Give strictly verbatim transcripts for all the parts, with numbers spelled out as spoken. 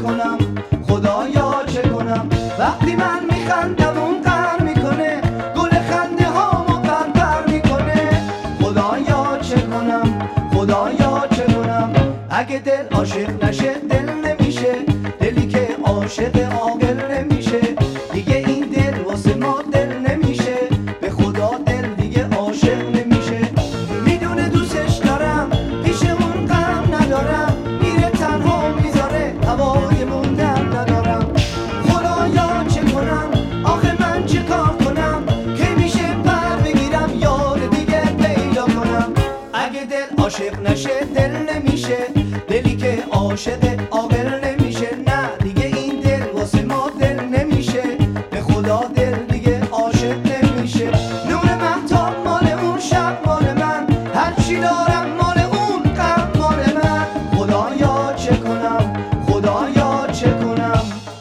کنم خدایا چه کنم؟ وقتی من میخندم اون غر میکنه، گل خنده هامو غرغر میکنه. خدایا چه کنم خدایا چه کنم؟ اگه دل عاشق نشه دل نمیشه، دلی که عاشق عاقل نمیشه. دیگه این دل واسه ما دل نمیشه، به خدا دل دیگه عاشق نمیشه. میدونه دوستش دارم پیش اون غم ندارم، میره تنها میذاره هوای موندن ندارم. خدایا چه کنم آخه من چه کار کنم که میشه پر بگیرم یار دیگه پیدا کنم؟ اگه دل عاشق نشه دل نمیشه، دلی که عاشق عاقل نمیشه. نه دیگه این دل واسه ما دل نمیشه، به خدا دل دیگه عاشق نمیشه. نور مهتاب مال اون شب مال من، هرچی دارم مال اون غم مال من. خدایا چه کنم خدایا چه کنم؟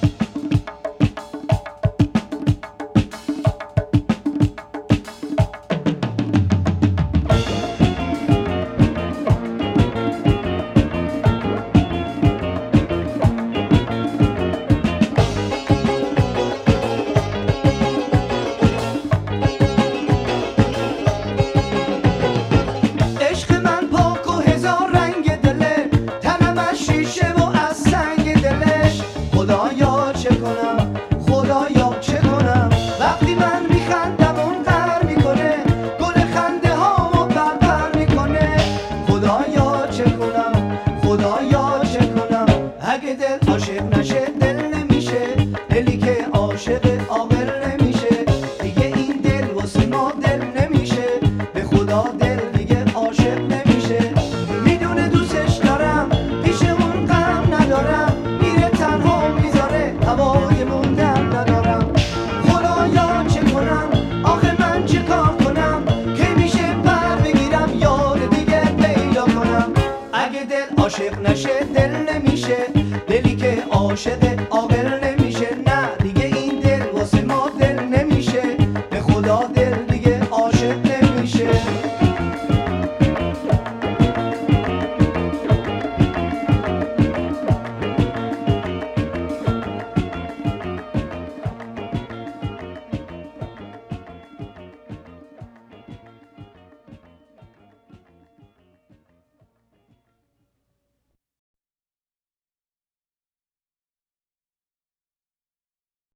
خدایا چه کنم خدایا چه کنم؟ وقتی من میخندم اون غر میکنه، گل خنده هامو غرغر میکنه. خدایا چه کنم خدایا چه کنم؟ اگه دل عاشق نشه دل نمیشه، دلی که عاشق عاقل نمیشه. دیگه این دل واسه ما دل نمیشه، به خدا دل دیگه عاشق نمیشه. میدونه دوستش دارم پیش اون غم ندارم، میره تنها هوای موندن ندارم. خدایا چه کنم آخه من چه کار کنم که میشه پر بگیرم یار دیگه پیدا کنم؟ اگه دل عاشق نشه دل نمیشه، دلی که عاشق